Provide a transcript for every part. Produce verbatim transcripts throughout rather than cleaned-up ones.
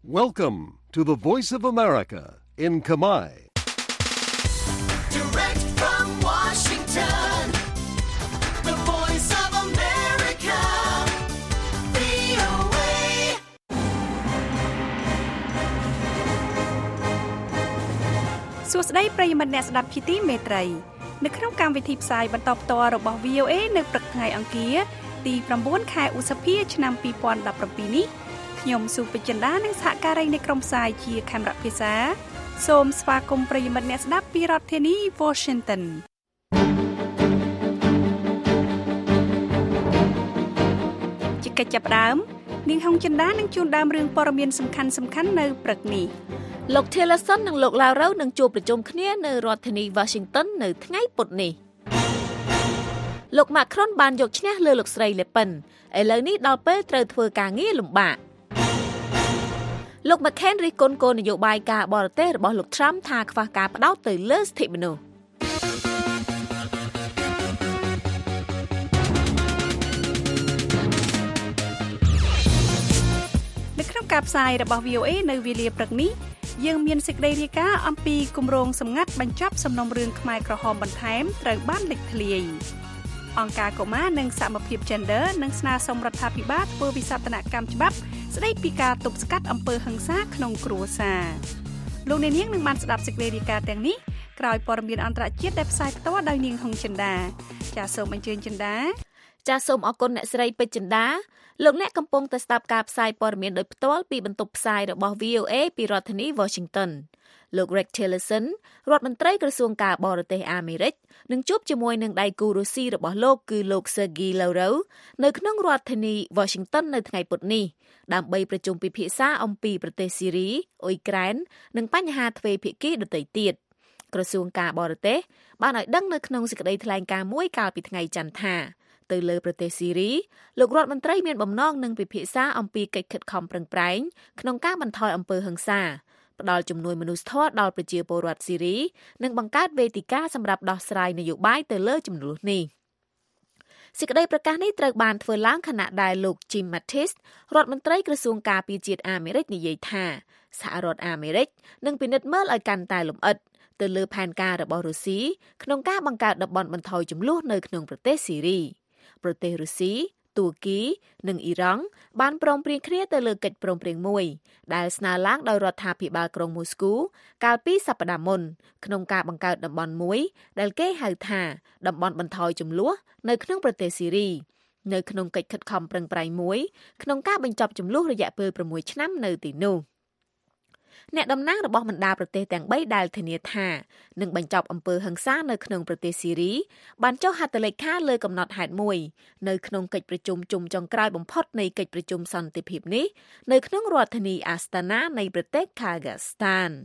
Welcome to the Voice of America in Khmer. Direct from Washington, the Voice of America, វី អូ เอសួស្តីប្រិយមិត្តអ្នកស្ដាប់ជាទីមេត្រីនៅក្នុងកម្មវិធីផ្សាយបន្តផ្ទាល់របស់ វី អូ เอ នៅព្រឹកថ្ងៃអង្គារទី9ខែឧសភាឆ្នាំពីរពាន់ដប់ប្រាំពីរនេះខ្ញុំសុពេជ្ជន្តានិងសហការីនៃក្រុមផ្សាយជាខេមរៈភាសាសូមស្វាគមន៍ប្រិយមិត្តអ្នកស្ដាប់ពីរដ្ឋធានី Washington ជាកិច្ចចាប់ផ្ដើមនាងហុងចិន្តានឹងជួនដើមរឿងព័ត៌មានសំខាន់សំខាន់នៅព្រឹកនេះលោក Tillerson និងលោក Lavrov នឹងជួបប្រជុំគ្នានៅរដ្ឋធានី Washington នៅថ្ងៃពុធនេះលោក Macron បានយកឈ្នះលើលោកស្រី Le Pen ឥឡូវនេះដល់ពេលត្រូវធ្វើការងារលំបាកលោក McCain រិះគន់គោលនយោបាយការបរទេសរបស់លោក Trump ថាខ្វះការផ្ដោតទៅលើសិទ្ធិមនុស្សនៅក្នុងការផ្សាយរបស់ វី អូ เอ នៅវេលាព្រឹកនេះយើងមានសេចក្តីរាយការណ៍អំពីគម្រោងសម្ងាត់បញ្ចប់សំណុំរឿងខ្មែរក្រហមបន្ថែមត្រូវបានលេចធ្លាយអង្គការកុមារនិងសមភាព Gender នឹងស្នើសុំរដ្ឋាភិបាលធ្វើវិសោធនកម្មច្បាប់ស្តីពីការទប់ស្កាត់អំពើហិង្សាក្នុងគ្រួសារលោកអ្នកនាងនឹងបានស្ដាប់សេចក្តីរាយការណ៍ទាំងនេះក្រោយព័ត៌មានអន្តរជាតិដែលផ្សាយផ្ទាល់ដោយនាងហុងចិន្តាចាសសូមអញ្ជើញចិន្តាចាសសូមអរគុណអ្នកស្រីពេជ្រចិន្តាលោកអ្នកកំពុងតែស្ដាប់ការផ្សាយព័ត៌មានដោយផ្ទាល់ពីបន្ទប់ផ្សាយរបស់ វី អូ เอ ពីរដ្ឋធានី Washington លោក Rex Tillerson រដ្ឋមន្ត្រីក្រសួងការបរទេសអាមេរិកនឹងជួបជាមួយនឹងដៃគូរុស្ស៊ីរបស់លោកគឺលោក Sergey Lavrov នៅក្នុងរដ្ឋធានី Washington នៅថ្ងៃពុធនេះដើម្បីប្រជុំពិភាក្សាអំពីប្រទេសស៊ីរីអ៊ុយក្រែននិងបញ្ហាទ្វេភាគីដទៃទៀតក្រសួងការបរទេសបានឲ្យដឹងនៅក្នុងសេចក្តីថ្លែងការណ៍មួយកាលពីថ្ងៃច័ន្ទថាទៅលើប្រទេសស៊ីរីលោករដ្ឋមន្ត្រីមានបំណងនឹងពិភាក្សាអំពីកិច្ចខិតខំប្រឹងប្រែងក្នុងការបន្ថយអំពើហិង្សាផ្ដល់ជំនួយមនុស្សធម៌ដល់ប្រជាពលរដ្ឋស៊ីរីនិងបង្កើតវេទិកាសម្រាប់ដោះស្រាយនយោបាយទៅលើចំនួននេះសេចក្តីប្រកាសនេះត្រូវបានធ្វើឡើងខណៈដែលលោក Jim Mattis រដ្ឋមន្ត្រីក្រសួងការពារជាតិអាមេរិកនិយាយថាសហរដ្ឋអាមេរិកនឹងពិនិត្យមើលឲ្យកាន់តែលម្អិតទៅលើផែនការរបស់រុស្ស៊ីក្នុងការបង្កើតតំបន់បន្ថយជម្លោះនៅក្នុងប្រទេសស៊ីរីប្រទេសរុស្ស៊ីទួរគីនិងអ៊ីរ៉ង់បានព្រមព្រៀងគ្នាទៅលើកិច្ចព្រមព្រៀងមួយដែលស្នើឡើងដោយរដ្ឋាភិបាលក្រុងមូស្គូកាលពីសប្តាហ៍មុនក្នុងការបង្កើតតំបន់មួយដែលគេហៅថាតំបន់បន្ថយជម្លោះនៅក្នុងប្រទេសស៊ីរីនៅក្នុងកិច្ចខិតខំប្រឹងប្រែងមួយក្នុងការបញ្ចប់ជម្លោះរយៈពេល៦ឆ្នាំនៅទីនោះអ្នកតំណាងរបស់បណ្ដាប្រទេសទាំងបីដែលធានាថានឹងបញ្ចប់អំពើហិង្សានៅក្នុងប្រទេសស៊ីរីបានចុះហត្ថលេខាលើកំណត់ហេតុមួយនៅក្នុងកិច្ចប្រជុំជុំចុងក្រោយបំផុតនៃកិច្ចប្រជុំសន្តិភាពនេះនៅក្នុងរដ្ឋធានីអាស្តាណានៃប្រទេសខាហ្គាស្តាន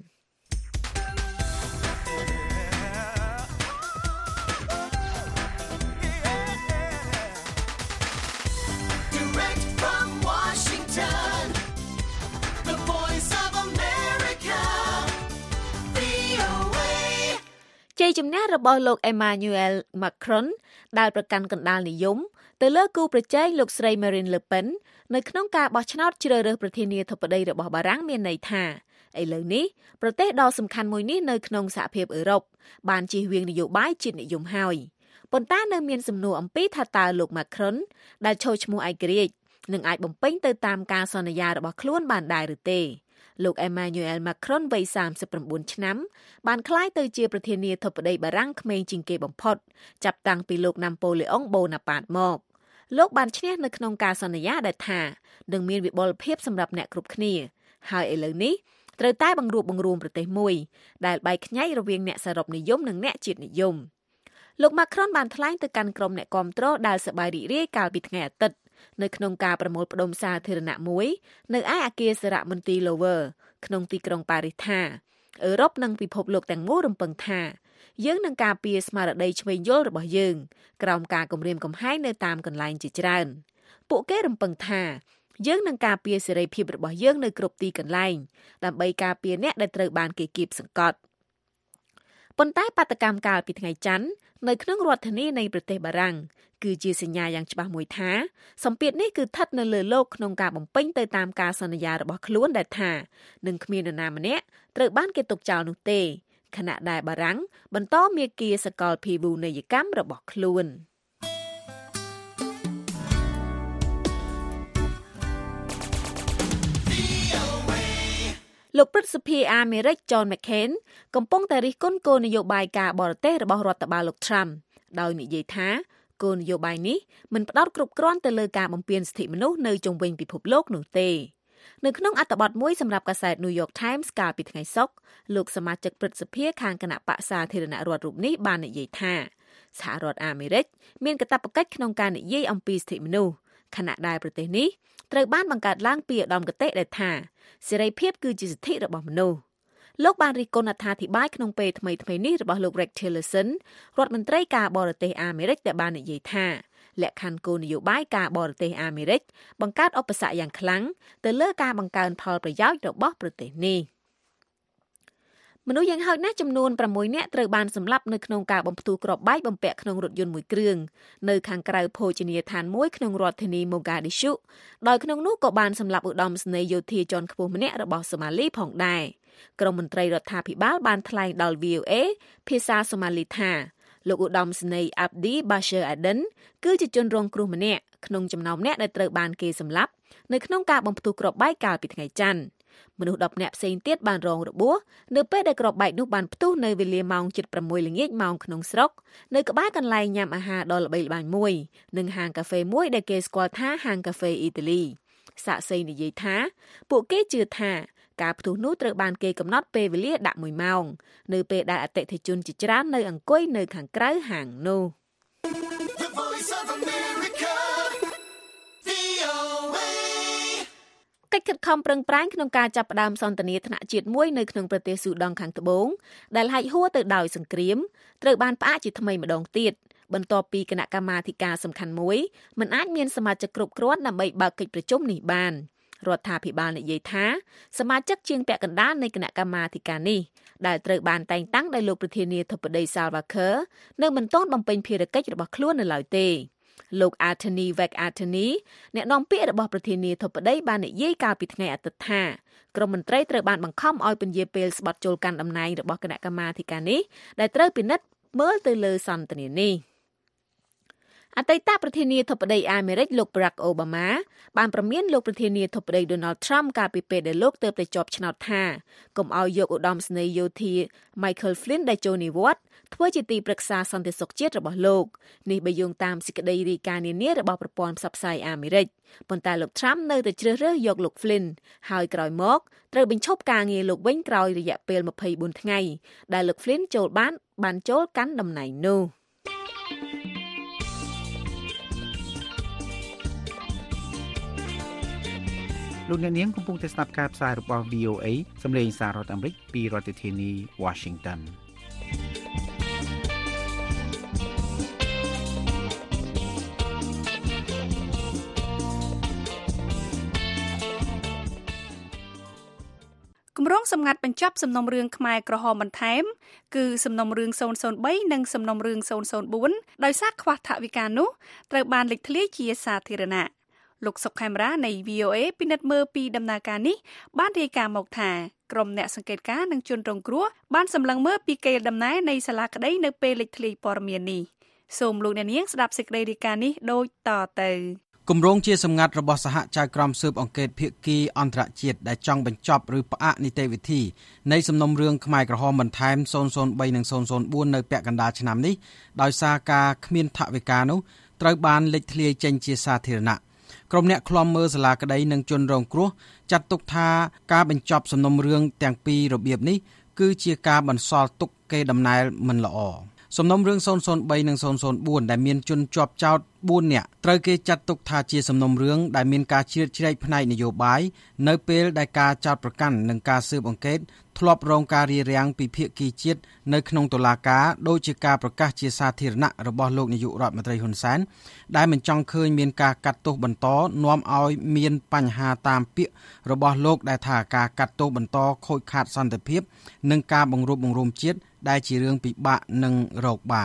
ជ័យជំនះរបស់លោក Emmanuel Macron ដែលប្រកាន់កណ្ដាលនិយមទៅលើគូប្រជែងលោកស្រី Marine Le Pen នៅក្នុងការបោះឆ្នោតជ្រើសរើសប្រធានាធិបតីរបស់បារាំងមានន័យថាឥឡូវនេះប្រទេសដ៏សំខាន់មួយនេះនៅក្នុងសហភាពអឺរ៉ុបបានជៀសវាងនយោបាយជាតិនិយមហើយប៉ុន្តែនៅមានសំណួរអំពីថាតើលោក Macron ដែលឈរឈ្មោះឯករាជ្យនឹងអាចបំពេញទៅតាមការសន្យារបស់ខ្លួនបានដែរឬទេលោក Emmanuel Macron វ័យសាមសិប៩ឆ្នាំបានក្លាយទៅជាប្រធានាធិបតីបារាំងក្មេងជាងគេបំផុតចាប់តាំងពីលោកណាំប៉ូលេអុងបូណាប៉ាតមកលោកបានឈ្នះនៅក្នុងការសន្យាដែលថានឹងមានវិបុលភាពសម្រាប់អ្នកគ្រប់គ្នាហើយឥឡូវនេះត្រូវតែបង្រួបបង្រួមប្រទេសមួយដែលបែកខ្ញែករវាងអ្នកសរុបនិយមនិងអ្នកជាតិនិយមលោក Macron បានថ្លែងទៅកាន់ក្រុមអ្នកគាំទ្រដែលសប្បាយរីករាយកាលពីថ្ងៃអាទិត្យនៅក្នុងការប្រមូលផ្ដុំសាធារណៈមួយនៅឯអគារសារមន្ទីរ Louvre ក្នុងទីក្រុងប៉ារីសថាអឺរ៉ុបនិងពិភពលោកទាំងមូលរំពឹងថាយើងនឹងការពារស្មារតីឆ្វេងយល់របស់យើងក្រោមការគំរាមកំហែងនៅតាមកន្លែងជាច្រើនពួកគេរំពឹងថាយើងនឹងការពារសេរីភាពរបស់យើងនៅគ្រប់ទីកន្លែងដើម្បីការពារអ្នកដែលត្រូវបានគេគៀបសង្កត់ប៉ុន្តែបាតកម្មកាលពីថ្ងៃច័ន្ទនៅក្នុងរដ្ឋធានីនៃប្រទេសបារាំងគឺជាសញ្ញាយ៉ាងច្បាស់មួយថាសម្ពាធនេះគឺស្ថិតនៅលើលោកក្នុងការបំពេញទៅតាមការសន្យារបស់ខ្លួនដែលថានឹងគ្មាននរណាម្នាក់ត្រូវបានគេទុកចោលនោះទេខណៈដែលបារាំងបន្តមាគ៌ាសកលភាវូនីយកម្មរបស់ខ្លួនលោកប្រធានាធិបតីអាមេរិក John McCain កំពុងតែរិះគន់គោលនយោបាយការបរទេសរបស់រដ្ឋបាលលោក Trump ដោយនិយាយថាគោលនយោបាយនេះមិនផ្ដោតគ្រប់គ្រាន់ទៅលើការបំពានសិទ្ធិមនុស្សនៅជុំវិញពិភពលោកនោះទេនៅក្នុងអត្ថបទមួយសម្រាប់កាសែត New York Times កាលពីថ្ងៃសុក្រលោកសមាជិកព្រឹទ្ធសភាខាងគណៈបក្សសាធារណរដ្ឋរូបនេះបាននិយាយថាសហរដ្ឋអាមេរិកមានកាតព្វកិច្ចក្នុងការនិយាយអំពីសិទ្ធិមនុស្សខណៈដែលប្រទេសនេះត្រូវបានបង្កើតឡើងពីឧត្តមគតិដែលថាសេរីភាពគឺជាសិទ្ធិរបស់មនុស្សលោកបានរិះគន់អត្ថាធិប្បាយក្នុងពេលថ្មីៗនេះរបស់លោក Rex Tillerson រដ្ឋមន្ត្រីការបរទេសអាមេរិកដែលបាននិយាយថាលក្ខខណ្ឌគោលនយោបាយការបរទេសអាមេរិកបង្កើតឧបសគ្គយ៉ាងខ្លាំងទៅលើការបង្កើនផលប្រយោជន៍របស់ប្រទេសនេះមនុស្សយ៉ាងហោចណាស់ចំនួនប្រាំមួយនាក់ត្រូវបានសម្លាប់នៅក្នុងការបំផ្ទុះគ្រាប់បែកបំពាក់ក្នុងរថយន្តមួយគ្រឿងនៅខាងក្រៅភោជនីយដ្ឋានមួយក្នុងរដ្ឋធានី Mogadishu ដោយក្នុងនោះក៏បានសម្លាប់ឧត្តមសេនីយ៍យោធាជាន់ខ្ពស់ម្នាក់របស់សូម៉ាលីផងដែរក្រុមមន្ត្រីរដ្ឋាភិបាលបានថ្លែងដល់ V O A ភាសាសូម៉ាលីថាលោកឧត្តមសេនីយ៍ Abdi Bashir Aden គឺជាជនរងគ្រោះម្នាក់ក្នុងចំណោមអ្នកដែលត្រូវបានគេសម្លាប់នៅក្នុងការបំផ្ទុះគ្រាប់បែកកាលពីថ្ងៃច័ន្ទមនុស្សដប់នាក់ផ្សេងទៀតបានរងរបួសនៅពេលដែលគ្រាប់បែកនោះបានផ្ទុះនៅវេលាម៉ោង ជិត ប្រាំមួយ ល្ងាចម៉ោងក្នុងស្រុកនៅក្បែរកន្លែងញ៉ាំអាហារដ៏ល្បីល្បាញមួយនិងហាងកាហ្វេមួយដែលគេស្គាល់ថាហាងកាហ្វេអ៊ីតាលីសាក់សីនិយាយថាពួកគេជឿថាការផ្ទុះនោះត្រូវបានគេកំណត់ពេលវេលាដាក់មួយម៉ោងនៅពេលដែលអតិថិជនជាច្រើននៅអង្គុយនៅខាងក្រៅហាងនោះកិច្ចខិតខំប្រឹងប្រែងក្នុងការចាប់ផ្ដើមសន្ទនាថ្នាក់ជាតិមួយនៅក្នុងប្រទេសស៊ូដង់ខាងត្បូងដែលហែកហួរទៅដោយសង្គ្រាមត្រូវបានផ្អាកជាថ្មីម្ដងទៀតបន្ទាប់ពីគណៈកម្មាធិការសំខាន់មួយមិនអាចមានសមាជិកគ្រប់គ្រាន់ដើម្បីបើកកិច្ចប្រជុំនេះបានរដ្ឋាភិបាលនិយាយថាសមាជិកជាងពាក់កណ្ដាលនៃគណៈកម្មាធិការនេះដែលត្រូវបានតែងតាំងដោយលោកប្រធានាធិបតី Salva Kiir នៅមិនទាន់បំពេញភារកិច្ចរបស់ខ្លួននៅឡើយទេលោក Anthony Vec Anthony អ្នកនាំពាក្យរបស់ប្រធានាធិបតីបាននិយាយកាលពីថ្ងៃអាទិត្យថាក្រុមមន្ត្រីត្រូវបានបង្ខំឲ្យពន្យាពេលស្បត់ចូលកាន់តំណែងរបស់គណៈកម្មាធិការនេះដែលត្រូវពិនិត្យមើលទៅលើសន្ទនានេះអតីតប្រធានាធិបតីអាមេរិកលោក Barack Obama បានប្រមានលោកប្រធានាធិបតី Donald Trump កាលពីពេលដែលលោកទើបតែជាប់ឆ្នោតថាកុំឲ្យយកឧត្តមសេនីយ៍យោធា Michael Flynn ដែលចូលនិវត្តន៍ធ្វើជាទីប្រឹក្សាសន្តិសុខជាតិរបស់លោកនេះបើយោងតាមសេចក្តីរាយការណ៍នានារបស់ប្រព័ន្ធផ្សព្វផ្សាយអាមេរិកប៉ុន្តែលោក Trump នៅតែជ្រើសរើសយកលោក Flynn ហើយក្រោយមកត្រូវបញ្ឈប់ការងារលោកវិញក្រោយរយៈពេលម្ភៃបួនថ្ងៃដែលលោក Flynn ចូលបានបានចូលកាន់តំណែងនោះលោកអ្នកនាងកំពុងតែស្ដាប់ការផ្សាយរបស់ V O A សម្លេងសាររដ្ឋអាមេរិកពីរដ្ឋធានី Washington គម្រោងសម្ងាត់បញ្ចប់សំណុំរឿងខ្មែរក្រហមបន្ថែមគឺសំណុំរឿងศูนย์ศูนย์បីនិងសំណុំរឿងศูนย์ศูนย์បួនដោយសារខ្វះថវិកានោះត្រូវបានលេចធ្លាយជាសាធារណៈលោកសុកខេមរានៃ V O A ពិនិត្យមើលពីដំណើរការនេះបានរាយការណ៍មកថាក្រុមអ្នកសង្កេតការណ៍និងជនរងគ្រោះបានសម្លឹងមើលពីកេរដំណែលនៃសាលាក្តីនៅពេលលេចធ្លាយព័ត៌មាននេះសូមលោកអ្នកនាងស្ដាប់សេចក្តីរាយការណ៍នេះដូចតទៅគម្រោងជាសម្ងាត់របស់សហចៅក្រមស៊ើបអង្កេតភាគីអន្តរជាតិដែលចង់បញ្ចប់ឬផ្អាកនីតិវិធីនៃសំណុំរឿងខ្មែរក្រហមបន្ថែមศูนย์ศูนย์បីនិងศูนย์ศูนย์បួននៅពាក់កណ្ដាលឆ្នាំនេះដោយសារការគ្មានថវិកានោះត្រូវបានលេចធ្លាយចេញជាសាធារណៈក្រុមអ្នកឃ្លាំមើលសាលាក្តីនិងជនរងគ្រោះចាត់ទុកថាការបញ្ចប់សំណុំរឿងទាំងពីររបៀបនេះគឺជាការបន្សល់ទុកកេរដំណែលមិនល្អសំណុំរឿងศูนย์ศูนย์បីនិងศูนย์ศูนย์បួនដែលមានជនជាប់ចោទបួននាក់ត្រូវគេចាត់ទុកថាជាសំណុំរឿងដែលមានការជ្រៀតជ្រែកផ្នែកនយោបាយនៅពេលដែលការចោទប្រកាន់និងការស៊ើបអង្កេតធ្លាប់រងការរារាំងពីភាគីជាតិនៅក្នុងតុលាការដោយជាការប្រកាសជាសាធារណៈរបស់លោកនាយករដ្ឋមន្ត្រីហ៊ុនសែនដែលមិនចង់ឃើញមានការកាត់ទោសបន្តនាំឲ្យមានបញ្ហាតាមពាក្យរបស់លោកដែលថាការកាត់ទោសបន្តខូចខាតសន្តិភាពនិងការបង្រួបបង្រួមជាតិដែលជារឿងពិបាកនឹងរកបានភ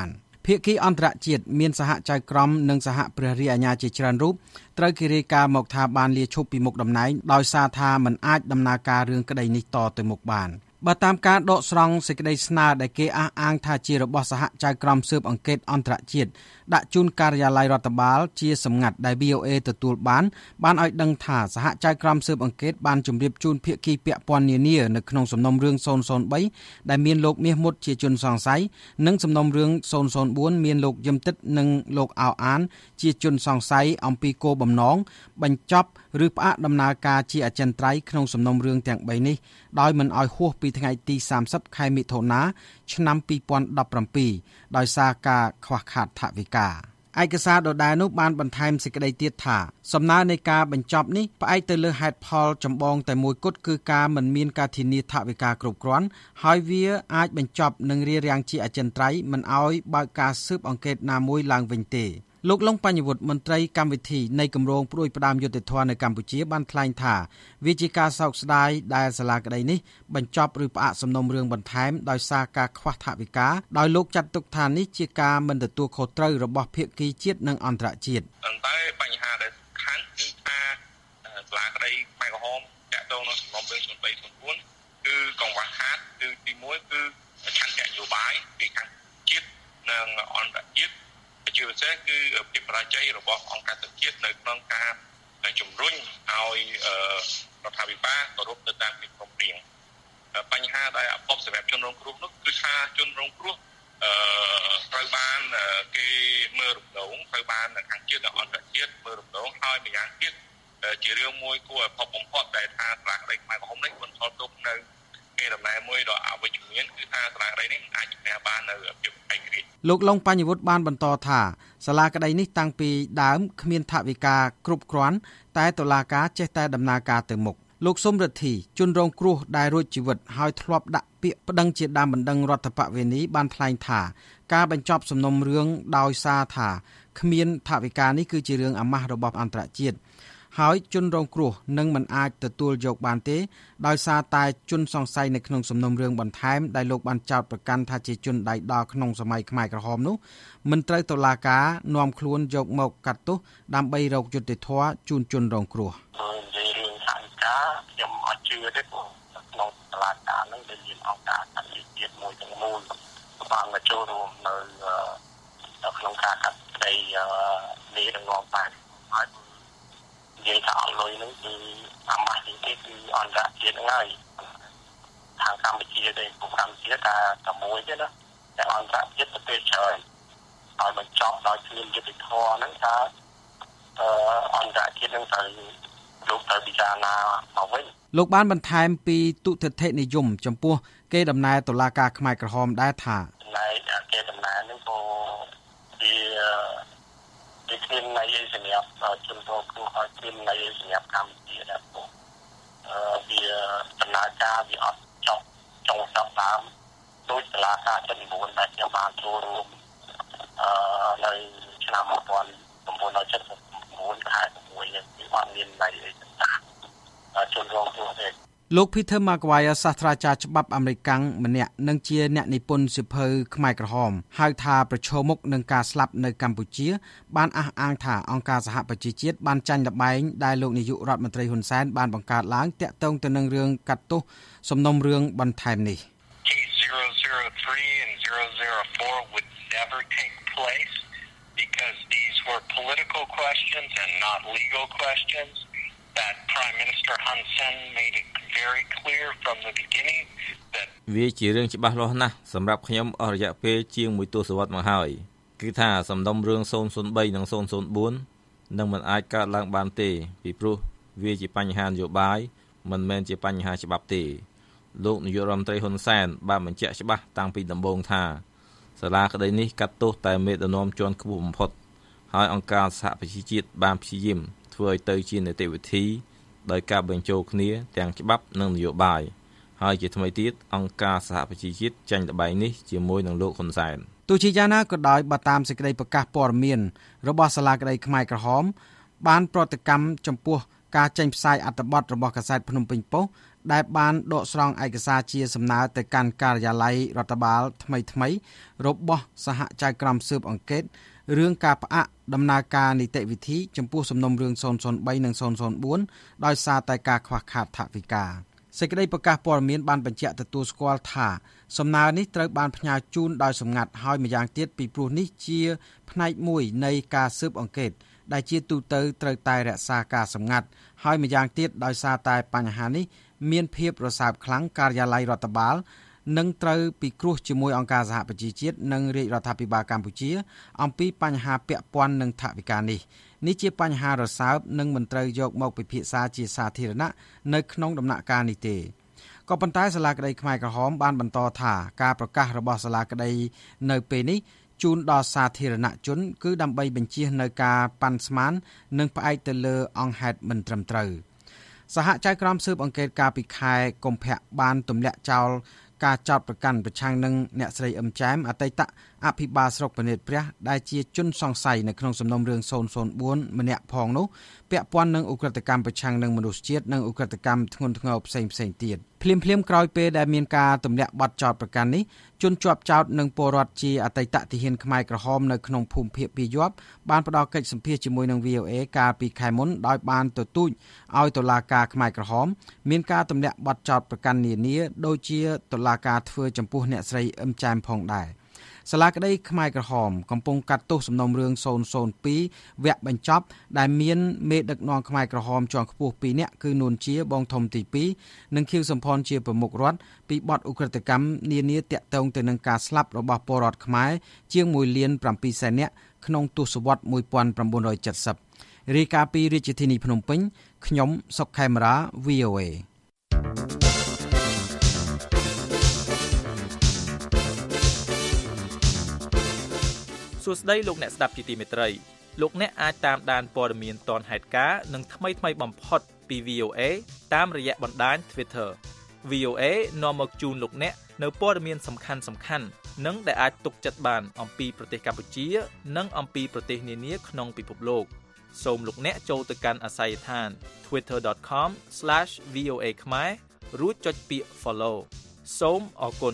ភាគីអន្តរជាតិមានសហចៅក្រមនិងសហព្រះរាជអាជ្ញាជាច្រើនរូបត្រូវគេរាយការណ៍មកថាបានលាឈប់ពីមុខតំណែងដោយសារថាមិនអាចដំណើរការរឿងក្តីនេះតទៅមុខបានបើតាមការដកស្រង់សេចក្តីស្នើដែលគេអះអាងថាជារបស់សហចៅក្រមស៊ើបអង្កេតអន្តរជាតិដាក់ជូនការិយាល័យរដ្ឋបាលជាសម្ងាត់ដែល វី អូ เอ ទទួលបានបានឲ្យដឹងថាសហចៅក្រមស៊ើបអង្កេតបានជម្រាបជូនភាគីពាក់ព័ន្ធនានានៅក្នុងសំណុំរឿងศูนย์ศูนย์បីដែលមានលោកមាសមុតជាជនសង្ស័យនិងសំណុំរឿងศูนย์ศูนย์បួនមានលោកយឹមទិតនិងលោកអោអានជាជនសង្ស័យអំពីគោលបំណងបញ្ចប់ឬផ្អាកដំណើរការជាអចិន្ត្រៃយ៍ក្នុងសំណុំរឿងទាំងបីនេះដោយមិនឲ្យហួសពីថ្ងៃទីសាមសិបខែមិថុនាឆ្នាំពីរពាន់ដប់ប្រាំពីរដោយសារការខ្វះខាតថវិកាឯកសារដដែលនោះបានបន្ថែមសេចក្តីទៀតថាសំណើនៃការបញ្ចប់នេះផ្អែកទៅលើហេតុផលចម្បងតែមួយគត់គឺការមិនមានការធានាថវិកាគ្រប់គ្រាន់ហើយវាអាចបញ្ចប់នឹងរារាំងជាអចិន្ត្រៃយ៍មិនឲ្យបើកការស៊ើបអង្កេតណាមួយឡើងវិញទេលោកលងបញ្ញវុឌ្ឍមន្ត្រីកម្មវិធីនៃគម្រោងផ្ដួចផ្ដើមយុត្តិធម៌នៅកម្ពុជាបានថ្លែងថាវាជាការសោកស្ដាយដែលសាលាក្តីនេះបញ្ចប់ឬផ្អាកសំណុំរឿងបន្ថែមដោយសារការខ្វះថវិកាដោយលោកចាត់ទុកថានេះជាការមិនទទួលខុសត្រូវរបស់ភាគីជាតិនិងអន្តរជាតិប៉ុន្តែបញ្ហាដែលសំខាន់គឺថាសាលាក្តីខ្មែរក្រហមតាក់ទងនឹងសំណុំរឿងศูนย์បីศูนย์បួនគឺកង្វះខាតគឺទីមួយគឺឆន្ទៈនយោបាយពីខាងជាតិនិងអន្តរជាតិជាពិសេសគឺភាពបរាជ័យរបស់អង្គការសហជាតិនៅក្នុងការជំរុញឲ្យរដ្ឋាភិបាលគោរពទៅតាមកិច្ចព្រមព្រៀងបញ្ហាដែលអបអបសម្រាប់ជនរងគ្រោះនោះគឺថាជនរងគ្រោះអឺត្រូវបានគេមើលរំលងត្រូវបានខាងជាតិនិងអន្តរជាតិមើលរំលងហើយម្យ៉ាងទៀតជារឿងមួយគួរឲ្យផុសបំផុតដែលថាសាលាក្តីខ្មែរក្រហមនេះបន្ថយទុកនៅគេដំណើរមួយដ៏អវិជ្ជមានគឺថាសាលាក្តីនេះអាចជំនះបាននៅភាពឯករាជ្យលោកលងបញ្ញវុឌ្ឍបានបន្តថាសាលាក្តីនេះតាំងពីដើមគ្មានថវិកាគ្រប់គ្រាន់តែតុលាការចេះតែដំណើរការទៅមុខលោកសុំរិទ្ធីជនរងគ្រោះដែលរួចជីវិតហើយធ្លាប់ដាក់ពាក្យប្តឹងជាដើមបណ្ដឹងរដ្ឋបវេនីបានថ្លែងថាការបញ្ចប់សំណុំរឿងដោយសារថាគ្មានថវិកានេះគឺជារឿងអាម៉ាស់របស់អន្តរជាតិហើយជនរងគ្រោះនឹងមិនអាចទទួលយកបានទេដោយសារតែជនសង្ស័យនៅក្នុងសំណុំរឿងបន្ថែមដែលលោកបានចោទប្រកាន់ថាជាជនដៃដល់ក្នុងសម័យខ្មែរក្រហមនោះមិនត្រូវតុលាការនាំខ្លួនយកមកកាត់ទោសដើម្បីរកយុត្តិធម៌ជូនជនរងគ្រោះនិយាយរឿងថវិកាខ្ញុំអត់ជឿទេព្រោះក្នុងតុលាការនឹងដែលមានអង្គការអន្តរជាតិមួយទាំងមូលបានមកចូលរួមនៅក្នុងការកាត់ក្តីនេះរងបានហើយនិយាយថាអត់លុយហ្នឹងគឺអាម៉ាស់នេះទេគឺអន្តរជាតិហ្នឹងហើយខាងកម្ពុជាទេពួកកម្ពុជាថាតែមួយទេណាតែអន្តរជាតិប្រទេសច្រើនឲ្យបញ្ចប់ដោយគ្មានយុត្តិធម៌ហ្នឹងថាអឺអន្តរជាតិហ្នឹងត្រូវលោកត្រូវពិចារណាមកវិញលោកបានបន្ថែមពីទុតិធិនិយមចំពោះគេដំណើរតុលាការខ្មែរក្រហមដែរថាដំណើរគេដំណើរហ្នឹងក៏វាវាគ្មានន័យសម្រាប់ជនរងគ្រោះហើយគ្មានន័យសម្រាប់កម្ពុជាដែរព្រោះអឺវាដំណើរការវាអត់ចប់ចុងសប្តាហ៍ដោយសាលាការចិន៩ដែលខ្ញុំបានចូលរួមអឺនៅឆ្នាំmột nghìn chín trăm bảy mươi chínខែមួយនេះវាអត់មានន័យអីទាំងណាជនរងគ្រោះទេលោក Peter Maguire សាស្ត្រាចារ្យច្បាប់អាមេរិកម្នាក់និងជាអ្នកនិពន្ធសៀវភៅខ្មែរក្រហមហៅថាប្រឈមមុខនឹងការស្លាប់នៅកម្ពុជាបានអះអាងថាអង្គការសហប្រជាជាតិបានចាញ់ល្បែងដែលលោកនាយករដ្ឋមន្ត្រីហ៊ុនសែនបានបង្កើតឡើងទាក់ទងទៅនឹងរឿងកាត់ទោសសំណុំរឿងបន្ថែមនេះ zero zero three and zero zero four would never take place because these were political questions and not legal questions that Prime Minister Hun Sen made it very clear from the beginning that វាជារឿងច្បាស់លាស់ណាស់សម្រាប់ខ្ញុំអស់រយៈពេលជាងមួយទសវត្សរ៍មកហើយគឺថាសំណុំរឿងศูนย์ศูนย์បីនិងศูนย์ศูนย์បួននឹងមិនអាចកើតឡើងបានទេពីព្រោះវាជាបញ្ហានយោបាយមិនមែនជាបញ្ហាច្បាប់ទេលោកនាយករដ្ឋមន្ត្រីហ៊ុនសែនបានបញ្ជាក់ច្បាស់តាំងពីដំបូងថាសាលាក្តីនេះកាត់ទោសតែមេដឹកនាំជាន់ខ្ពស់បំផុតហើយអង្គការសហប្រជាជាតិបានព្យាយាមធ្វើឲ្យទៅជានីតិវិធីដោយការបញ្ចូលគ្នាទាំងច្បាប់និងនយោបាយហើយជាថ្មីទៀតអង្គការសហប្រជាជាតិចាញ់ល្បែងនេះជាមួយនឹងលោកហ៊ុនសែនទោះជាយ៉ាងណាក៏ដោយបើតាមសេចក្តីប្រកាសព័ត៌មានរបស់សាលាក្តីខ្មែរក្រហមបានប្រតិកម្មចំពោះការចេញផ្សាយអត្ថបទរបស់កាសែតភ្នំពេញប៉ុស្តិ៍ដែលបានដកស្រង់ឯកសារជាសំណើទៅកាន់ការិយាល័យរដ្ឋបាលថ្មីថ្មីរបស់សហចៅក្រមស៊ើបអង្កេតរឿងការផ្អាកដំណើរការនីតិវិធីចំពោះសំណុំរឿងศูนย์ศูนย์បីនិងศูนย์ศูนย์បួនដោយសារតែការខ្វះខាតថវិកាសេចក្តីប្រកាសព័ត៌មានបានបញ្ជាក់ទទួលស្គាល់ថាសំណើនេះត្រូវបានផ្ញើជូនដោយសម្ងាត់ហើយម្យ៉ាងទៀតពីព្រោះនេះជាផ្នែកមួយនៃការស៊ើបអង្កេតដែលជាទូទៅត្រូវតែរក្សាការសម្ងាត់ហើយម្យ៉ាងទៀតដោយសារតែបញ្ហានេះមានភាពរសើបខ្លាំងការិយាល័យរដ្ឋបាលនឹងត្រូវពិគ្រោះជាមួយអង្គការសហប្រជាជាតិនិងរាជរដ្ឋាភិបាលកម្ពុជាអំពីបញ្ហាពាក់ព័ន្ធនឹងថវិកានេះនេះជាបញ្ហារសើបនិងមិនត្រូវយកមកពិភាក្សាជាសាធារណៈនៅក្នុងដំណាក់កាលនេះទេក៏ប៉ុន្តែសាលាក្តីខ្មែរក្រហមបានបន្តថាការប្រកាសរបស់សាលាក្តីនៅពេលនេះជូនដល់សាធារណជនគឺដើម្បីបញ្ជៀសនៅការប៉ាន់ស្មាននិងផ្អែកទៅលើអង្គហេតុមិនត្រឹមត្រូវសហចៅក្រមស៊ើបអង្កេតកាលពីខែកុម្ភៈបានទម្លាក់ចោលការចោទប្រកាន់ប្រឆាំងនឹងអ្នកស្រីអឹមចែមអតីតអភិបាលស្រុកពនេតព្រះដែលជាជនសង្ស័យនៅក្នុងសំណុំរឿងศูนย์ศูนย์បួនម្នាក់ផងនោះពាក់ព័ន្ធនឹងឧក្រិដ្ឋកម្មប្រឆាំងនឹងមនុស្សជាតិនិងឧក្រិដ្ឋកម្មធ្ងន់ធ្ងរផ្សេងផ្សេងទៀតភ្លាមភ្លាមក្រោយពេលដែលមានការទម្លាក់បទចោទប្រកាន់នេះជនជាប់ចោទនិងពលរដ្ឋជាអតីតទាហានខ្មែរក្រហមនៅក្នុងភូមិភាគពីរយប់បានផ្ដល់កិច្ចសម្ភាសជាមួយនឹង វី អូ អេ កាលពីខែមុនដោយបានទទូចឲ្យតុលាការខ្មែរក្រហមមានការទម្លាក់បទចោទប្រកាន់នានាដូចជាតុលាការធ្វើចំពោះអ្នកស្រីអឹមចែមផងដែរសាលាក្តីខ្មែរក្រហមកំពុងកាត់ទោសសំណុំរឿងศูนย์ศูนย์ពីរវគ្គបញ្ចប់ដែលមានមេដឹកនាំខ្មែរក្រហមជាន់ខ្ពស់ពីរនាក់គឺនួនជាបងធំទីពីរនិងខៀវសំផនជាប្រមុខរដ្ឋពីបទឧក្រិដ្ឋកម្មនានាទាក់ទងទៅនឹងការស្លាប់របស់ពលរដ្ឋខ្មែរជាងមួយលានប្រាំពីរសែននាក់ក្នុងទសវត្សរ៍មួយពាន់ប្រាំបួនរយចិតសិបរាយការណ៍ពីរាជធានីភ្នំពេញខ្ញុំសុកខេមរា វី អូ អេសួស្តីលោកអ្នកស្ដាប់ជាទីមេត្រីលោកអ្នកអាចតាមដានព័ត៌មានទាន់ហេតុការណ៍និងថ្មីថ្មីបំផុតពី វី អូ អេ តាមរយៈបណ្ដាញ Twitter វី អូ អេ នាំមកជូនលោកអ្នកនៅព័ត៌មានសំខាន់សំខាន់និងដែលអាចទុកចិត្តបានអំពីប្រទេសកម្ពុជានិងអំពីប្រទេសនានាក្នុងពិភពលោកសូមលោកអ្នកចូលទៅកាន់អាសយដ្ឋាន ทวิตเตอร์ ដอท คอม ស្លាช វី អូ เอ ខ្មែររួចចុចពាក្យ Follow សូមអរគុណ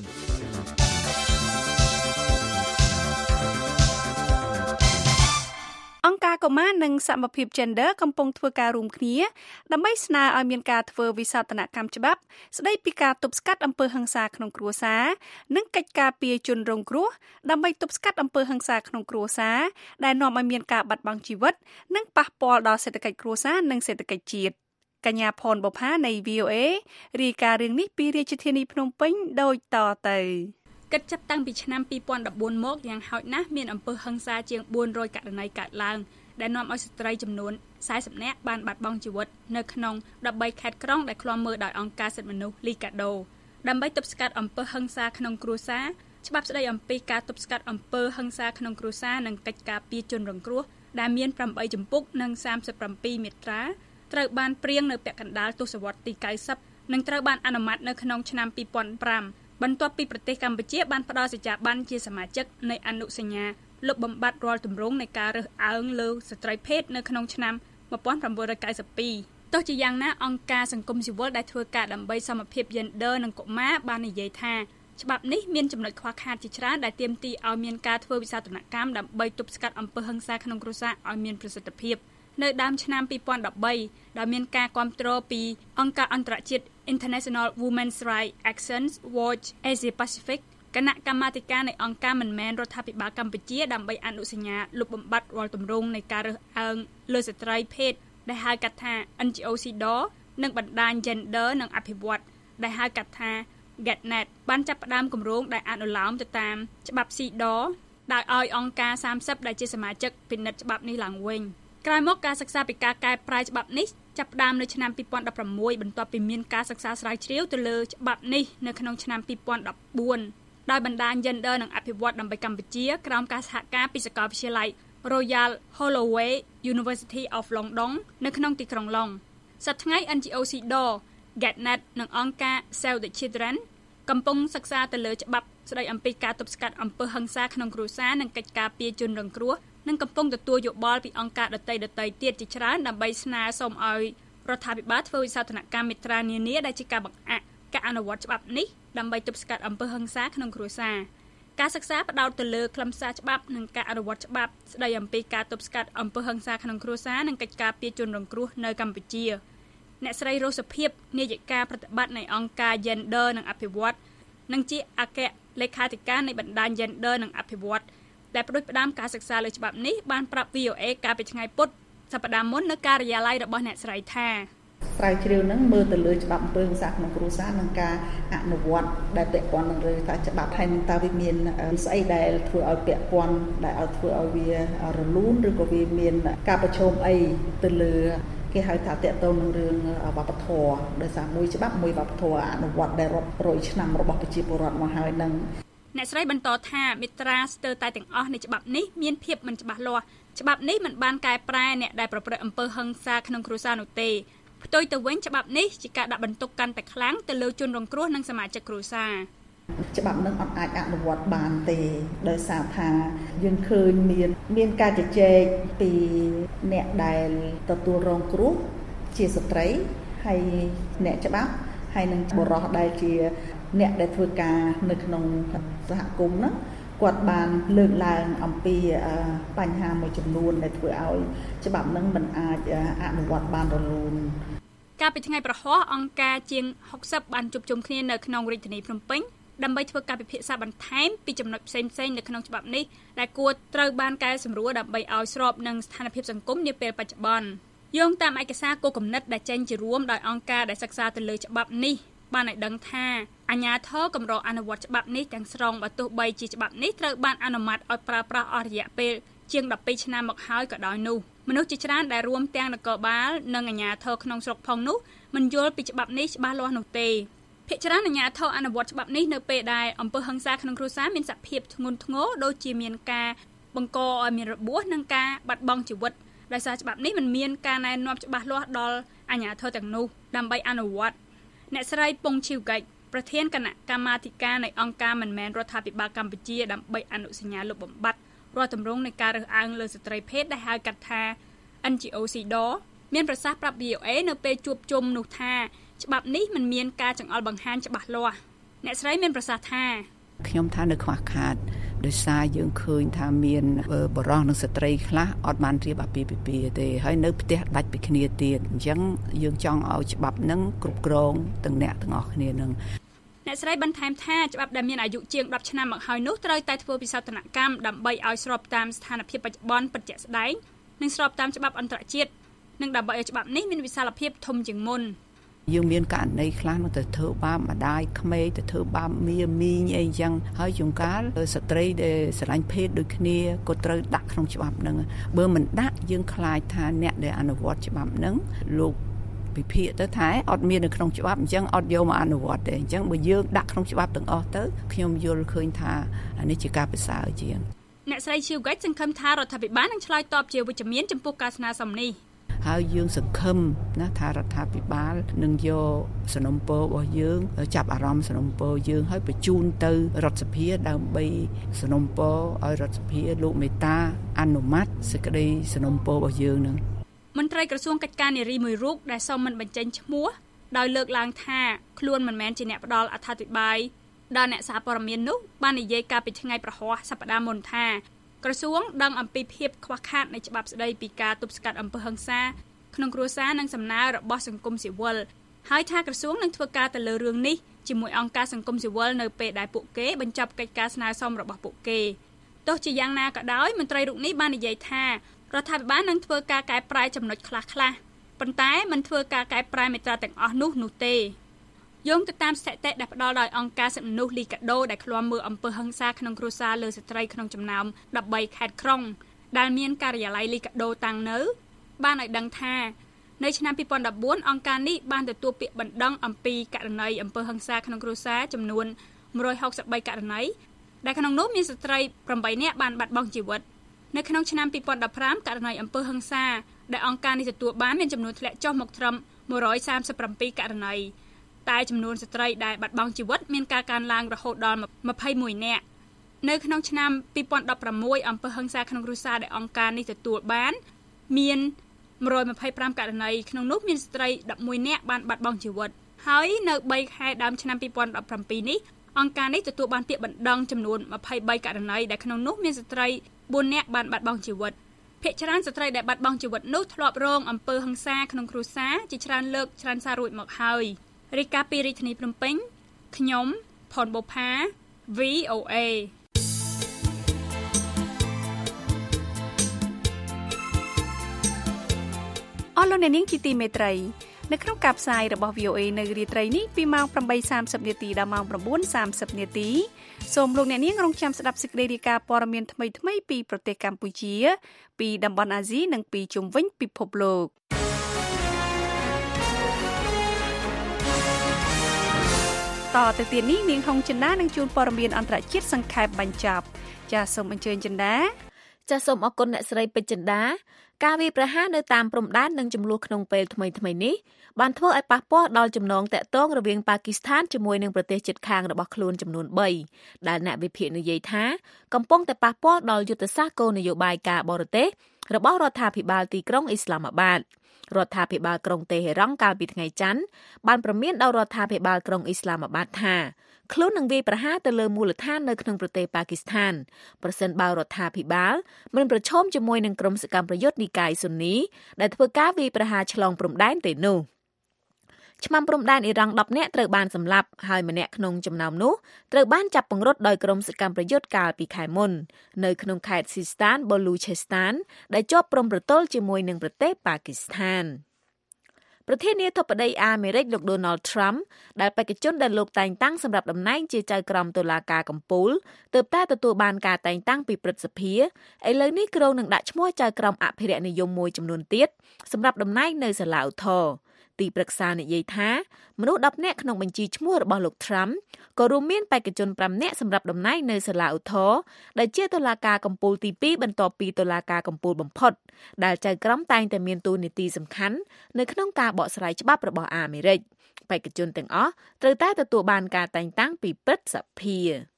អង្គការកុមារនិងសមភាព Gender កំពុងធ្វើការរួមគ្នាដើម្បីស្នើឲ្យមានការធ្វើវិសោធនកម្មច្បាប់ស្ដីពីការទប់ស្កាត់អំពើហិង្សាក្នុងគ្រួសារនិងកិច្ចការពារជនរងគ្រោះដើម្បីទប់ស្កាត់អំពើហិង្សាក្នុងគ្រួសារដែលនាំឲ្យមានការបាត់បង់ជីវិតនិងប៉ះពាល់ដល់សេដ្ឋកិច្ចគ្រួសារនិងសេដ្ឋកិច្ចជាតិកញ្ញាផនបុប្ផានៃ វី អូ អេ រាយការណ៍រឿងនេះពីរាជធានីភ្នំពេញដូចតទៅកិច្ចចាប់តាំងពីឆ្នាំពីរពាន់ដប់បួនមកយ៉ាងហោចណាស់មានអំពើហិង្សាជាងបួនរយករណីកើតឡើងដែលនាំឲ្យស្ត្រីចំនួនសែសិបនាក់បានបាត់បង់ជីវិតនៅក្នុងដប់បីខេត្តក្រុងដែលឃ្លាំមើលដោយអង្គការសិទ្ធិមនុស្សលីកាដូដើម្បីទប់ស្កាត់អំពើហិង្សាក្នុងគ្រួសារច្បាប់ស្តីអំពីការទប់ស្កាត់អំពើហិង្សាក្នុងគ្រួសារនិងកិច្ចការពារជនរងគ្រោះដែលមានប្រាំបីជំពូកនិងសាមសិបប្រាំពីរមាត្រាត្រូវបានព្រៀងនៅពាក់កណ្ដាលទសវត្សរ៍ទីកៅសិបនិងត្រូវបានអនុម័តនៅក្នុងឆ្នាំពីរពាន់ប្រាំបន្ទាប់ពីប្រទេសកម្ពុជាបានផ្ដល់សច្ចាប័នជាសមាជិកនៃអនុសញ្ញាលុបបំបាត់រាល់ទម្រង់នៃការរើសអើងលើស្ត្រីភេទនៅក្នុងឆ្នាំmột nghìn chín trăm chín mươi haiទោះជាយ៉ាងណាអង្គការសង្គមស៊ីវិលដែលធ្វើការដើម្បីសមភាព Gender និងកុមារបាននិយាយថាច្បាប់នេះមានចំណុចខ្វះខាតជាច្រើនដែលទាមទារឲ្យមានការធ្វើវិសោធនកម្មដើម្បីទប់ស្កាត់អំពើហិង្សាក្នុងគ្រួសារឲ្យមានប្រសិទ្ធភាពនៅដើមឆ្នាំពីរពាន់ដប់បីដែលមានការគាំទ្រពីអង្គការអន្តរជាតិ International Women's Rights Action Watch Asia Pacific គណៈកម្មាធិការនៃអង្គការមិនមែនរដ្ឋាភិបាលកម្ពុជាដើម្បីអនុសញ្ញាលុបបំបាត់រាល់ទម្រង់នៃការរើសអើងលើស្ត្រីភេទដែលហៅកាត់ថា เอ็น จี โอ ซี ดอ និងបណ្ដាញ Gender និងអភិវឌ្ឍន៍ដែលហៅកាត់ថា Getnet បានចាប់ផ្ដើមគម្រោងដែលអនុលោមទៅតាមច្បាប់ ซี ดอ ដោយឲ្យអង្គការសាមសិបដែលជាសមាជិកពិនិត្យច្បាប់នេះឡើងវិញក្រោយមកការសិក្សាពីការកែប្រែច្បាប់នេះចាប់ផ្ដើមនៅឆ្នាំពីរពាន់ដប់ប្រាំមួយបន្ទាប់ពីមានការសិក្សាស្រាវជ្រាវទៅលើច្បាប់នេះនៅក្នុងឆ្នាំពីរពាន់ដប់បួនដោយបណ្ដាញ Gender និងអភិវឌ្ឍន៍ដើម្បីកម្ពុជាក្រោមការសហការពីសាកលវិទ្យាល័យ Royal Holloway University of London នៅក្នុងទីក្រុងឡុងសប្តាហ៍ថ្ងៃ เอ็น จี โอ ซี ดอ Getnet និងអង្គការ Save the Children កំពុងសិក្សាទៅលើច្បាប់ស្តីអំពីការទប់ស្កាត់អំពើហិង្សាក្នុងគ្រួសារនិងកិច្ចការពារជនរងគ្រោះនិងកំពុងទទួលយោបល់ពីអង្គការដទៃៗទៀតជាច្រើនដើម្បីស្នើសុំឲ្យរដ្ឋាភិបាលធ្វើវិសោធនកម្មមេត្រានានាដែលជាការបង្អាក់ការអនុវត្តច្បាប់នេះដើម្បីទប់ស្កាត់អំពើហិង្សាក្នុងគ្រួសារការសិក្សាផ្ដោតទៅលើខ្លឹមសារច្បាប់និងការអនុវត្តច្បាប់ស្ដីអំពីការទប់ស្កាត់អំពើហិង្សាក្នុងគ្រួសារនិងកិច្ចការពារជនរងគ្រោះនៅកម្ពុជាអ្នកស្រីរស់សុភិបនាយិកាប្រតិបត្តិនៃអង្គការ Gender និងអភិវឌ្ឍនិងជាអគ្គលេខាធិការនៃបណ្ដាញ Gender និងអភិវឌ្ឍដែលផ្ដួចផ្ដើមការសិក្សាលើច្បាប់នេះបានប្រាប់ វី អូ អេ កាលពីថ្ងៃពុធសប្តាហ៍មុននៅការិយាល័យរបស់អ្នកស្រីថាស្រាវជ្រាវនឹងមើលទៅលើច្បាប់អំពើហិង្សាក្នុងគ្រួសារនិងការអនុវត្តដែលពាក់ព័ន្ធនឹងរឿងថាច្បាប់ហើយនឹងតើវាមានស្អីដែលធ្វើឲ្យពាក់ព័ន្ធដែលឲ្យធ្វើឲ្យវារលូនឬក៏វាមានការប្រឈមអីទៅលើគេហៅថាតកតងនឹងរឿងវប្បធម៌ដោយសារមួយច្បាប់មួយវប្បធម៌អនុវត្តដែលរាប់រយឆ្នាំរបស់ប្រជាពលរដ្ឋមកហើយនឹងអ្នកស្រីបន្តថាមាត្រាស្ទើរតែទាំងអស់នៃច្បាប់នេះមានភាពមិនច្បាស់លាស់ច្បាប់នេះមិនបានកែប្រែអ្នកដែលប្រព្រឹត្តអំពើហិង្សាក្នុងគ្រួសារនោះទេផ្ទុយទៅវិញច្បាប់នេះជាការដាក់បន្ទុកកាន់តែខ្លាំងទៅលើជនរងគ្រោះនិងសមាជិកគ្រួសារច្បាប់នឹងអត់អាចអនុវត្តបានទេដោយសារថាយើងឃើញមានមានការជជែកពីអ្នកដែលទទួលរងគ្រោះជាស្ត្រីហើយអ្នកច្បាប់ហើយនឹងបុរសដែលជាអ្នកដែលធ្វើការនៅក្នុងសហគមន៍ហ្នឹងគាត់បានលើកឡើងអំពីបញ្ហាមួយចំនួនដែលធ្វើឲ្យច្បាប់នឹងមិនអាចអនុវត្តបានរលូនកាលពីថ្ងៃប្រហោះអង្គការជាងហុកសិបបានជួបជុំគ្នានៅក្នុងរាជធានីភ្នំពេញដើម្បីធ្វើការពិភាក្សាបន្ថែមពីចំណុចផ្សេងៗនៅក្នុងច្បាប់នេះដែលគួរត្រូវបានកែសម្រួលដើម្បីឲ្យស្របនឹងស្ថានភាពសង្គមនាពេលបច្ចុប្បន្នយោងតាមឯកសារគោលគំនិតដែលចេញជារួមដោយអង្គការដែលសិក្សាទៅលើច្បាប់នេះបានឲ្យដឹងថាអាជ្ញាធរកម្រអនុវត្តច្បាប់នេះទាំងស្រុងបើទោះបីជាច្បាប់នេះត្រូវបានអនុម័តឲ្យប្រើប្រាស់អស់រយៈពេលជាងដប់ពីរឆ្នាំមកហើយក៏ដោយនោះមនុស្សជាច្រើនដែលរួមទាំងនគរបាលនិងអាជ្ញាធរក្នុងស្រុកផងនោះមិនយល់ពីច្បាប់នេះច្បាស់លាស់នោះទេភាគច្រើនអាជ្ញាធរអនុវត្តច្បាប់នេះនៅពេលដែលអំពើហិង្សាក្នុងគ្រួសារមានសភាពធ្ងន់ធ្ងរដូចជាមានការបង្កឲ្យមានរបួសនិងការបាត់បង់ជីវិតដោយសារច្បាប់នេះមិនមានការណែនាំច្បាស់លាស់ដល់អាជ្ញាធរទាំងនោះដើម្បីអនុវត្តអ្នកស្រីពងឈីវហ្គិចប្រធានគណៈកម្មាធិការនៃអង្គការមិនមែនរដ្ឋាភិបាលកម្ពុជាដើម្បីអនុសញ្ញាលុបបំបាត់រាល់ទម្រង់នៃការរើសអើងលើស្ត្រីភេទដែលហៅកាត់ថា អិន ជី អូ ស៊ី ដ មានប្រសាសន៍ប្រាប់ វី អូ អេ នៅពេលជួបជុំនោះថាច្បាប់នេះមិនមានការចង្អុលបង្ហាញច្បាស់លាស់អ្នកស្រីមានប្រសាសន៍ថាខ្ញុំថានៅខ្វះខាតដោយសារយើងឃើញថាមានបរិសុទ្ធនិងស្ត្រីខ្លះអត់បានរៀបអាពាហ៍ពិពាហ៍ទេហើយនៅផ្ទះដាច់ពីគ្នាទៀតអញ្ចឹងយើងចង់ឲ្យច្បាប់ហ្នឹងគ្រប់គ្រងទាំងអ្នកទាំងអស់គ្នានឹងអ្នកស្រីបន្ថែមថាច្បាប់ដែលមានអាយុជាងដប់ឆ្នាំមកហើយនោះត្រូវតែធ្វើវិសោធនកម្មដើម្បីឲ្យស្របតាមស្ថានភាពបច្ចុប្បន្នពិតជាក់ស្ដែងនិងស្របតាមច្បាប់អន្តរជាតិនិងដើម្បីឲ្យច្បាប់នេះមានវិសាលភាពធំជាងមុនយើងមានករណីខ្លះនោះទៅធ្វើបាបម្ដាយក្មេកទៅធ្វើបាបមីមីងអីចឹងហើយជួនកាលស្ត្រីដែលស្រឡាញ់ភេទដូចគ្នាក៏ត្រូវដាក់ក្នុងច្បាប់ហ្នឹងបើមិនដាក់យើងខ្លាចថាអ្នកដែលអនុវត្តច្បាប់ហ្នឹងលោកពិភាក្សាទៅថាអត់មាននៅក្នុងច្បាប់អញ្ចឹងអត់យកមកអនុវត្តទេអញ្ចឹងបើយើងដាក់ក្នុងច្បាប់ទាំងអស់ទៅខ្ញុំយល់ឃើញថានេះជាការប្រសើរជាងអ្នកស្រីឈីវហ្គិចសង្ឃឹមថារដ្ឋាភិបាលនឹងឆ្លើយតបជាវិជ្ជមានចំពោះការស្នើសុំនេះហើយយើងសង្ឃឹមណាថារដ្ឋាភិបាលនឹងយកសំណុំពររបស់យើងចាប់អារម្មណ៍សំណុំពរយើងហើយបញ្ជូនទៅរដ្ឋសភាដើម្បីសំណុំពរឲ្យរដ្ឋសភាលោកមេត្តាអនុម័តសេចក្តីសំណុំពររបស់យើងនឹងមន្ត្រីក្រសួងកិច្ចការនារីមួយរូបដែលសូមមិនបញ្ចេញឈ្មោះដោយលើកឡើងថាខ្លួនមិនមែនជាអ្នកផ្ដល់អត្ថាធិប្បាយដល់អ្នកសារព័ត៌មាននោះបាននិយាយកាលពីថ្ងៃប្រហោះសប្តាហ៍មុនថាក្រសួងដឹងអំពីភាពខ្វះខាតនៃច្បាប់ស្តីពីការទប់ស្កាត់អំពើហិង្សាក្នុងគ្រួសារនិងសំណើរបស់សង្គមស៊ីវិលហើយថាក្រសួងនឹងធ្វើការទៅលើរឿងនេះជាមួយអង្គការសង្គមស៊ីវិលនៅពេលដែលពួកគេបញ្ចប់កិច្ចការស្នើសុំរបស់ពួកគេទោះជាយ៉ាងណាក៏ដោយមន្ត្រីរូបនេះបាននិយាយថារដ្ឋាភិបាលនឹងធ្វើការកែប្រែចំណុចខ្លះៗប៉ុន្តែមិនធ្វើការកែប្រែមាត្រាទាំងអស់នោះនោះទេយោងទៅតាមស្ថិតិដែលផ្ដល់ដោយអង្គការសិទ្ធិមនុស្សលីកាដូដែលឃ្លាំមើលអំពើហិង្សាក្នុងគ្រួសារលើស្ត្រីក្នុងចំណោមដប់បីខេត្តក្រុងដែលមានការិយាល័យលីកាដូតាំងនៅបានឲ្យដឹងថានៅឆ្នាំពីរពាន់ដប់បួនអង្គការនេះបានទទួលពាក្យបណ្ដឹងអំពីករណីអំពើហិង្សាក្នុងគ្រួសារចំនួនមួយរយហុកសិបបីករណីដែលក្នុងនោះមានស្ត្រីប្រាំបីនាក់បានបាត់បង់ជីវិតនៅក្នុងឆ្នាំពីរពាន់ដប់ប្រាំករណីអំពើហិង្សាដែលអង្គការនេះទទួលបានមានចំនួនធ្លាក់ចុះមកត្រឹមមួយរយសាមសិបប្រាំពីរករណីតែចំនួនស្ត្រីដែលបាត់បង់ជីវិតមានការកើនឡើងរហូតដល់ម្ភៃមួយនាក់នៅក្នុងឆ្នាំពីរពាន់ដប់ប្រាំមួយអំពើហិង្សាក្នុងគ្រួសារដែលអង្គការនេះទទួលបានមាន một trăm hai mươi lămករណីក្នុងនោះមានស្ត្រីដប់មួយនាក់បានបាត់បង់ជីវិតហើយនៅបីខែដើមឆ្នាំពីរពាន់ដប់ប្រាំពីរនេះអង្គការនេះទទួលបានពាក្យបណ្ដឹងចំនួនម្ភៃបីករណីដែលក្នុងនោះមានស្ត្រីបួននាក់បានបាត់បង់ជីវិតភាគច្រើនស្ត្រីដែលបាត់បង់ជីវិតនោះធ្លាប់រងអំពើហិង្សាក្នុងគ្រួសារជាច្រើនលើកច្រើនសាររួចមកហើយរាយការណ៍ពីរាជធានីភ្នំពេញខ្ញុំផនបូផា វី អូ เอអស់លោកអ្នកនាងជាទីមេត្រីនៅក្នុងការផ្សាយរបស់ វី អូ เอ នៅរាត្រីនេះពីម៉ោង ប្រាំបីសាមសិប នាទីដល់ម៉ោង ៩ សាមសិប នាទីសូមលោកអ្នកនាងរងចាំស្ដាប់សេចក្តីរាយការណ៍ព័ត៌មានថ្មីៗពីប្រទេសកម្ពុជាពីតំបន់អាស៊ីនិងពីជុំវិញពិភពលោកតទៅទៀតនេះនាងហុងចិន្តានឹងជួនព័ត៌មានអន្តរជាតិសង្ខេបបញ្ចប់ចាសសូមអញ្ជើញចិន្តាចាសសូមអរគុណអ្នកស្រីពេជ្រចិន្តាការវាយប្រហារនៅតាមព្រំដែននិងចំនួនក្នុងពេលថ្មីថ្មីនេះបានធ្វើឲ្យប៉ះពាល់ដល់ចំណងតាក់ទងរវាងប៉ាគីស្ថានជាមួយនឹងប្រទេសជិតខាងរបស់ខ្លួនចំនួនបីដែលអ្នកវិភាគនិយាយថាកំពុងតែប៉ះពាល់ដល់យុទ្ធសាស្ត្រគោលនយោបាយការបរទេសរបស់រដ្ឋាភិបាលទីក្រុងអ៊ីស្លាមាបាតរដ្ឋាភិបាលក្រុងតេហេរ៉ង់កាលពីថ្ងៃច័ន្ទបានព្រមានដល់រដ្ឋាភិបាលក្រុងអ៊ីស្លាមាបាតថាខ្លួននឹងវាយប្រហារទៅលើមូលដ្ឋាននៅក្នុងប្រទេសប៉ាគីស្ថានប្រសិនបើរដ្ឋាភិបាលមិនប្រឈមជាមួយនឹងក្រុមសកម្មប្រយុទ្ធនីកាយស៊ុននីដែលធ្វើការវាយប្រហារឆ្លងព្រំដែនទេនោះឆ្មាំព្រំដែនអ៊ីរ៉ង់ដប់នាក់ត្រូវបានសម្លាប់ហើយម្នាក់ក្នុងចំណោមនោះត្រូវបានចាប់ពង្រត់ដោយក្រុមសកម្មប្រយុទ្ធកាលពីខែមុននៅក្នុងខេត្តស៊ីស្តានបូលូឆេស្តានដែលជាប់ព្រំប្រទល់ជាមួយនឹងប្រទេសប៉ាគីស្ថានប្រធានាធិបតីអាមេរិកលោក Donald Trump ដែលបេក្ខជនដែលលោកតែងតាំងសម្រាប់តំណែងជាចៅក្រមតុលាការកំពូលទើបតែទទួលបានការតែងតាំងពីព្រឹទ្ធសភាឥឡូវនេះគ្រោងនឹងដាក់ឈ្មោះចៅក្រមអភិរក្សនិយមមួយចំនួនទៀតសម្រាប់តំណែងនៅសាលាឧទ្ធរណ៍ទីប្រឹក្សានិយាយថាមនុស្សដប់នាក់ក្នុងបញ្ជីឈ្មោះរបស់លោក Trump ក៏រួមមានបេក្ខជនប្រាំនាក់សម្រាប់តំណែងនៅសាលាឧទ្ធរណ៍ដែលជាតុលាការកំពូលទីពីរបន្ទាប់ពីតុលាការកំពូលបំផុតដែលចៅក្រមតែងតែមានតួនាទីសំខាន់នៅក្នុងការបកស្រាយច្បាប់របស់អាមេរិកបេក្ខជនទាំងអស់ត្រូវតែទទួលបានការតែងតាំងពីព្រឹទ្ធសភា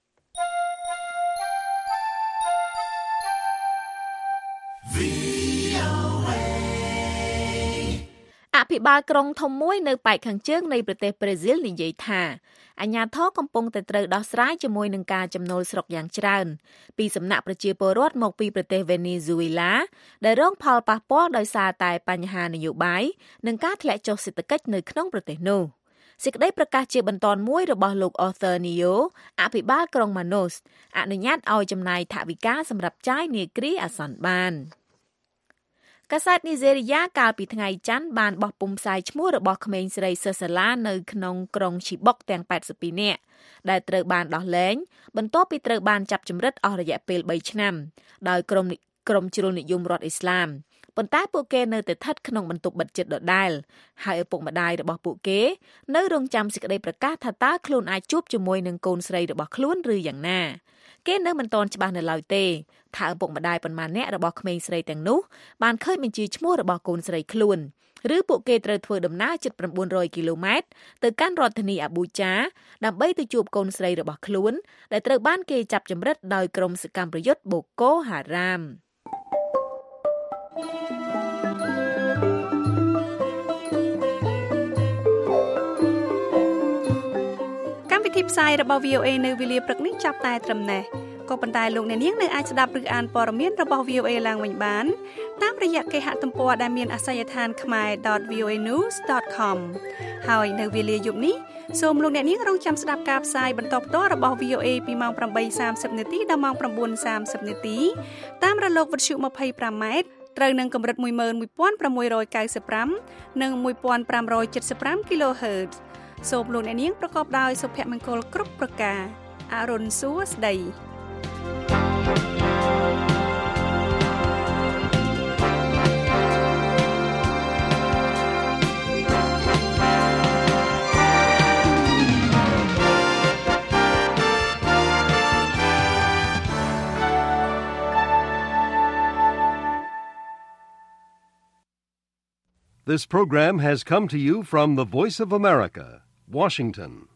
អភិបាលក្រុងធំមួយនៅប៉ែកខាងជើងនៃប្រទេសប្រេស៊ីលនិយាយថាអាជ្ញាធរកំពុងតែត្រូវដោះស្រាយជាមួយនឹងការចំណូលស្រុកយ៉ាងច្រើនពីសំណាក់ប្រជាពលរដ្ឋមកពីប្រទេសវេណេស៊ុយឡាដែលរងផលប៉ះពាល់ដោយសារតែបញ្ហានយោបាយនិងការធ្លាក់ចុះសេដ្ឋកិច្ចនៅក្នុងប្រទេសនោះសេចក្តីប្រកាសជាបន្ទាន់មួយរបស់លោក Arthur Nio អភិបាលក្រុង Manaus អនុញ្ញាតឲ្យចំណាយថវិកាសម្រាប់ចាយនាគ្រាអាសន្នបានកាសែតនីហ្សេរីយ៉ាកាលពីថ្ងៃច័ន្ទបានបោះពុម្ពផ្សាយឈ្មោះរបស់ក្មេងស្រីសិស្សសាលានៅក្នុងក្រុងឈីបុកទាំងប៉ែតសិបពីរនាក់ដែលត្រូវបានដោះលែងបន្ទាប់ពីត្រូវបានចាប់ចម្រិតអស់រយៈពេលបីឆ្នាំដោយក្រុមក្រុមជ្រុលនិយមរដ្ឋអ៊ីស្លាមប៉ុន្តែពួកគេនៅតែស្ថិតក្នុងបន្ទប់បិទជិតដដែលហើយឪពុកម្ដាយរបស់ពួកគេនៅរងចាំសេចក្តីប្រកាសថាតើខ្លួនអាចជួបជាមួយនឹងកូនស្រីរបស់ខ្លួនឬយ៉ាងណាគេនៅមិនទាន់ច្បាស់នៅឡើយទេថាឪពុកម្ដាយប៉ុន្មានអ្នករបស់ក្មេងស្រីទាំងនោះបានឃើញបញ្ជីឈ្មោះរបស់កូនស្រីខ្លួនឬពួកគេត្រូវធ្វើដំណើរជិត៩រយគីឡូម៉ែត្រទៅកាន់រដ្ឋធានីអាប៊ូចាដើម្បីទៅជួបកូនស្រីរបស់ខ្លួនដែលត្រូវបានគេចាប់ចម្រិតដោយក្រុមសកម្មប្រយុទ្ធបូកូហារ៉ាមកម្មវិធីផ្សាយរបស់ វី អូ เอ នៅវេលាព្រឹកនេះចាប់តែត្រឹមនេះក៏ប៉ុន្តែលោកអ្នកនាងនៅអាចស្ដាប់ឬអានព័ត៌មានរបស់ វី អូ เอ ឡើងវិញបានតាមរយៈគេហទំព័រដែលមានអាសយដ្ឋាន khmae dot v o a news dot com ហើយនៅវេលាយប់នេះសូមលោកអ្នកនាងរងចាំស្ដាប់ការផ្សាយបន្តផ្ទាល់របស់ វី អូ เอ ពីម៉ោងប្រាំបីសាមសិប នាទីដល់ម៉ោង៩សាមសិប នាទីតាមរលកវិទ្យុម្ភៃប្រាំម៉ែត្រត្រូវនឹងកម្រិតមួយម៉ឺនមួយពាន់ប្រាំមួយរយកៅសិបប្រាំនិងមួយពាន់ប្រាំរយ칠សិបប្រាំ kHz សូមលោកអ្នកនាងប្រកបដោយសុភមង្គលគ្រប់ប្រការអរុនសួស្ដី This program has come to you from the Voice of America, Washington.